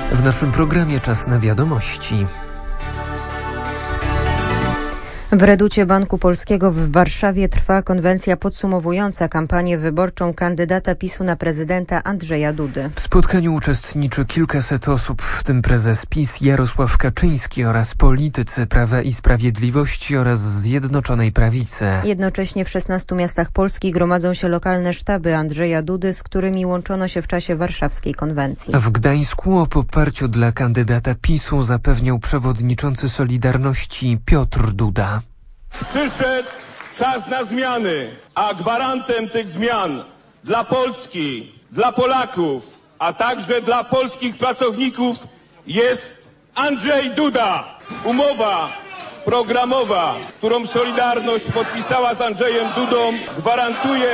W naszym programie czas na wiadomości. W Reducie Banku Polskiego w Warszawie trwa konwencja podsumowująca kampanię wyborczą kandydata PiS-u na prezydenta Andrzeja Dudy. W spotkaniu uczestniczy kilkaset osób, w tym prezes PiS Jarosław Kaczyński oraz politycy Prawa i Sprawiedliwości oraz Zjednoczonej Prawicy. Jednocześnie w 16 miastach Polski gromadzą się lokalne sztaby Andrzeja Dudy, z którymi łączono się w czasie warszawskiej konwencji. W Gdańsku o poparciu dla kandydata PiS-u zapewniał przewodniczący Solidarności Piotr Duda. Przyszedł czas na zmiany, a gwarantem tych zmian dla Polski, dla Polaków, a także dla polskich pracowników jest Andrzej Duda. Umowa programowa, którą Solidarność podpisała z Andrzejem Dudą, gwarantuje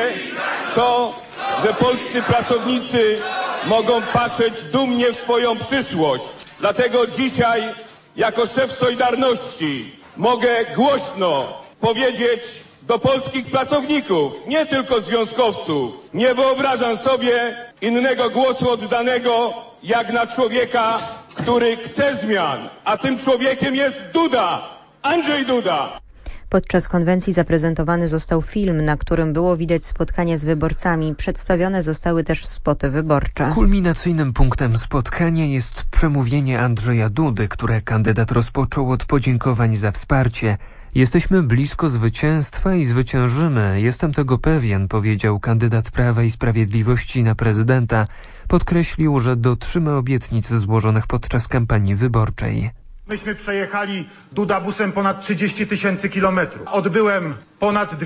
to, że polscy pracownicy mogą patrzeć dumnie w swoją przyszłość. Dlatego dzisiaj, jako szef Solidarności, mogę głośno powiedzieć do polskich pracowników, nie tylko związkowców. Nie wyobrażam sobie innego głosu oddanego jak na człowieka, który chce zmian, a tym człowiekiem jest Duda, Andrzej Duda. Podczas konwencji zaprezentowany został film, na którym było widać spotkanie z wyborcami. Przedstawione zostały też spoty wyborcze. Kulminacyjnym punktem spotkania jest przemówienie Andrzeja Dudy, które kandydat rozpoczął od podziękowań za wsparcie. Jesteśmy blisko zwycięstwa i zwyciężymy. Jestem tego pewien, powiedział kandydat Prawa i Sprawiedliwości na prezydenta. Podkreślił, że dotrzyma obietnic złożonych podczas kampanii wyborczej. Myśmy przejechali Dudabusem ponad 30 000 kilometrów. Odbyłem ponad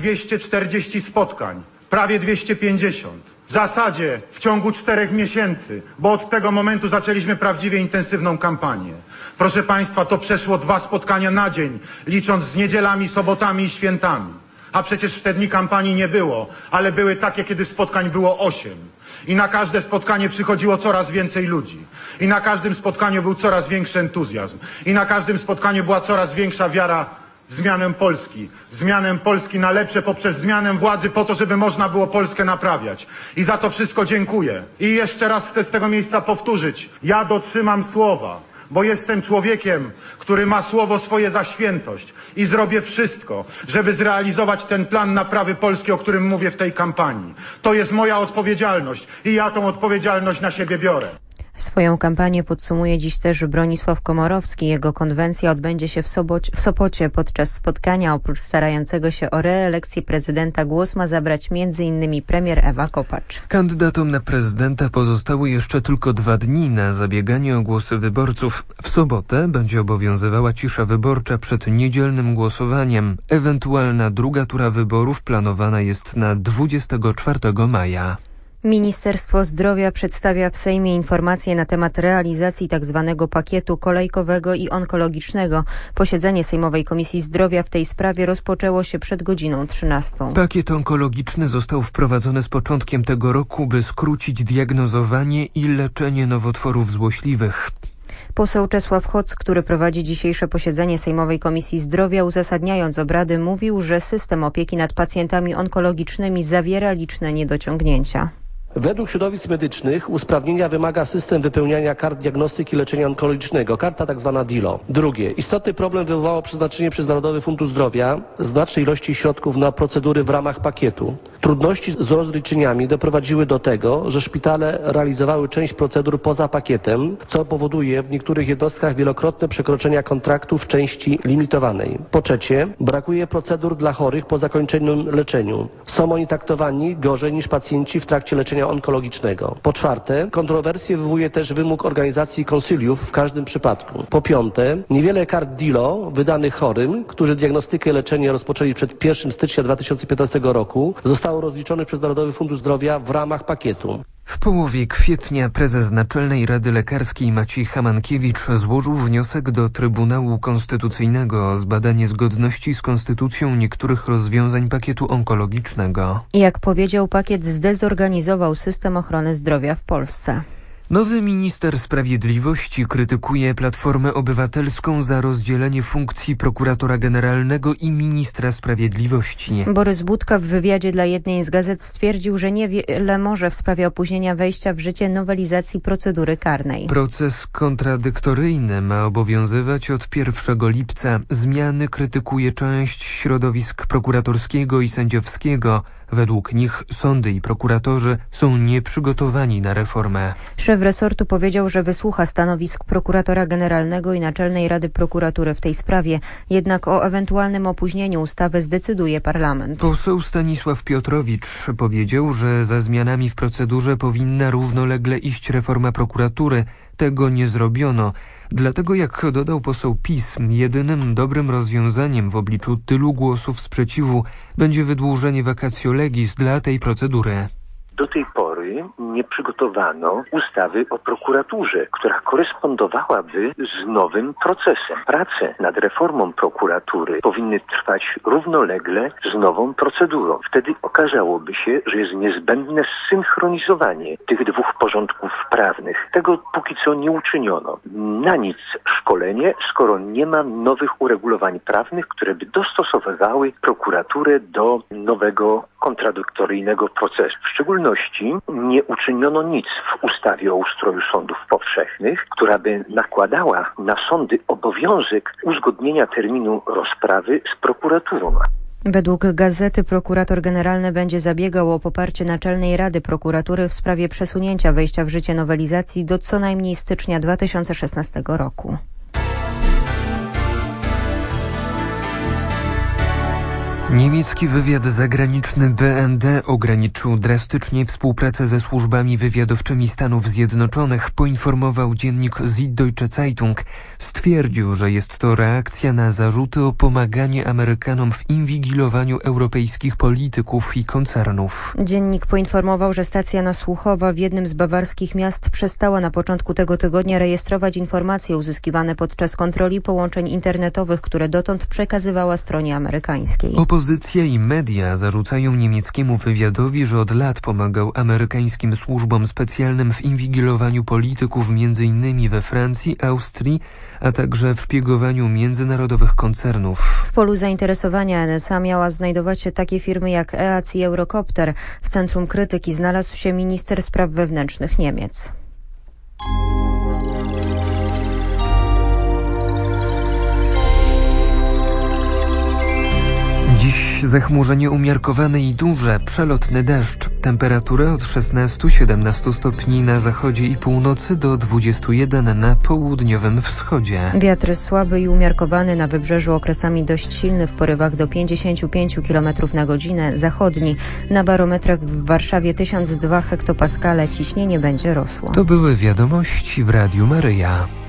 240 spotkań, prawie 250. W zasadzie w ciągu 4 miesięcy, bo od tego momentu zaczęliśmy prawdziwie intensywną kampanię. Proszę Państwa, to przeszło 2 spotkania na dzień, licząc z niedzielami, sobotami i świętami. A przecież w te dni kampanii nie było, ale były takie, kiedy spotkań było 8. I na każde spotkanie przychodziło coraz więcej ludzi. I na każdym spotkaniu był coraz większy entuzjazm. I na każdym spotkaniu była coraz większa wiara w zmianę Polski. Zmianę Polski na lepsze poprzez zmianę władzy po to, żeby można było Polskę naprawiać. I za to wszystko dziękuję. I jeszcze raz chcę z tego miejsca powtórzyć. Ja dotrzymam słowa, bo jestem człowiekiem, który ma słowo swoje za świętość i zrobię wszystko, żeby zrealizować ten plan naprawy Polski, o którym mówię w tej kampanii. To jest moja odpowiedzialność i ja tą odpowiedzialność na siebie biorę. Swoją kampanię podsumuje dziś też Bronisław Komorowski. Jego konwencja odbędzie się w Sopocie. Podczas spotkania oprócz starającego się o reelekcję prezydenta głos ma zabrać m.in. premier Ewa Kopacz. Kandydatom na prezydenta pozostały jeszcze tylko 2 dni na zabieganie o głosy wyborców. W sobotę będzie obowiązywała cisza wyborcza przed niedzielnym głosowaniem. Ewentualna druga tura wyborów planowana jest na 24 maja. Ministerstwo Zdrowia przedstawia w Sejmie informacje na temat realizacji tzw. pakietu kolejkowego i onkologicznego. Posiedzenie Sejmowej Komisji Zdrowia w tej sprawie rozpoczęło się przed godziną 13. Pakiet onkologiczny został wprowadzony z początkiem tego roku, by skrócić diagnozowanie i leczenie nowotworów złośliwych. Poseł Czesław Hoc, który prowadzi dzisiejsze posiedzenie Sejmowej Komisji Zdrowia, uzasadniając obrady, mówił, że system opieki nad pacjentami onkologicznymi zawiera liczne niedociągnięcia. Według środowisk medycznych usprawnienia wymaga system wypełniania kart diagnostyki leczenia onkologicznego, karta tzw. DILO. Drugie, istotny problem wywołało przeznaczenie przez Narodowy Fundusz Zdrowia znacznej ilości środków na procedury w ramach pakietu. Trudności z rozliczeniami doprowadziły do tego, że szpitale realizowały część procedur poza pakietem, co powoduje w niektórych jednostkach wielokrotne przekroczenia kontraktu w części limitowanej. Po trzecie, brakuje procedur dla chorych po zakończonym leczeniu. Są oni traktowani gorzej niż pacjenci w trakcie leczenia onkologicznego. Po czwarte, kontrowersje wywołuje też wymóg organizacji konsyliów w każdym przypadku. Po piąte, niewiele kart DILO wydanych chorym, którzy diagnostykę i leczenie rozpoczęli przed 1 stycznia 2015 roku, zostało rozliczonych przez Narodowy Fundusz Zdrowia w ramach pakietu. W połowie kwietnia prezes Naczelnej Rady Lekarskiej Maciej Hamankiewicz złożył wniosek do Trybunału Konstytucyjnego o zbadanie zgodności z konstytucją niektórych rozwiązań pakietu onkologicznego. Jak powiedział, pakiet zdezorganizował system ochrony zdrowia w Polsce. Nowy minister sprawiedliwości krytykuje Platformę Obywatelską za rozdzielenie funkcji prokuratora generalnego i ministra sprawiedliwości. Borys Budka w wywiadzie dla jednej z gazet stwierdził, że niewiele może w sprawie opóźnienia wejścia w życie nowelizacji procedury karnej. Proces kontradyktoryjny ma obowiązywać od 1 lipca. Zmiany krytykuje część środowisk prokuratorskiego i sędziowskiego. Według nich sądy i prokuratorzy są nieprzygotowani na reformę. Szef resortu powiedział, że wysłucha stanowisk prokuratora generalnego i Naczelnej Rady Prokuratury w tej sprawie. Jednak o ewentualnym opóźnieniu ustawy zdecyduje parlament. Poseł Stanisław Piotrowicz powiedział, że za zmianami w procedurze powinna równolegle iść reforma prokuratury. Tego nie zrobiono. Dlatego, jak dodał poseł PiS, jedynym dobrym rozwiązaniem w obliczu tylu głosów sprzeciwu będzie wydłużenie vacatio legis dla tej procedury. Do tej pory nie przygotowano ustawy o prokuraturze, która korespondowałaby z nowym procesem. Prace nad reformą prokuratury powinny trwać równolegle z nową procedurą. Wtedy okazałoby się, że jest niezbędne zsynchronizowanie tych dwóch porządków prawnych. Tego póki co nie uczyniono. Na nic szkolenie, skoro nie ma nowych uregulowań prawnych, które by dostosowywały prokuraturę do nowego kontradyktoryjnego procesu. W szczególności nie uczyniono nic w ustawie o ustroju sądów powszechnych, która by nakładała na sądy obowiązek uzgodnienia terminu rozprawy z prokuraturą. Według gazety prokurator generalny będzie zabiegał o poparcie Naczelnej Rady Prokuratury w sprawie przesunięcia wejścia w życie nowelizacji do co najmniej stycznia 2016 roku. Niemiecki wywiad zagraniczny BND ograniczył drastycznie współpracę ze służbami wywiadowczymi Stanów Zjednoczonych, poinformował dziennik Süddeutsche Zeitung. Stwierdził, że jest to reakcja na zarzuty o pomaganie Amerykanom w inwigilowaniu europejskich polityków i koncernów. Dziennik poinformował, że stacja nasłuchowa w jednym z bawarskich miast przestała na początku tego tygodnia rejestrować informacje uzyskiwane podczas kontroli połączeń internetowych, które dotąd przekazywała stronie amerykańskiej. Opozycja i media zarzucają niemieckiemu wywiadowi, że od lat pomagał amerykańskim służbom specjalnym w inwigilowaniu polityków m.in. we Francji, Austrii, a także w szpiegowaniu międzynarodowych koncernów. W polu zainteresowania NSA miała znajdować się takie firmy jak EAC i Eurocopter. W centrum krytyki znalazł się minister spraw wewnętrznych Niemiec. Dziś zachmurzenie umiarkowane i duże, przelotny deszcz. Temperatura od 16-17 stopni na zachodzie i północy do 21 na południowym wschodzie. Wiatr słaby i umiarkowany, na wybrzeżu okresami dość silny w porywach do 55 km na godzinę, zachodni. Na barometrach w Warszawie 1002 hektopaskale, ciśnienie będzie rosło. To były wiadomości w Radiu Maryja.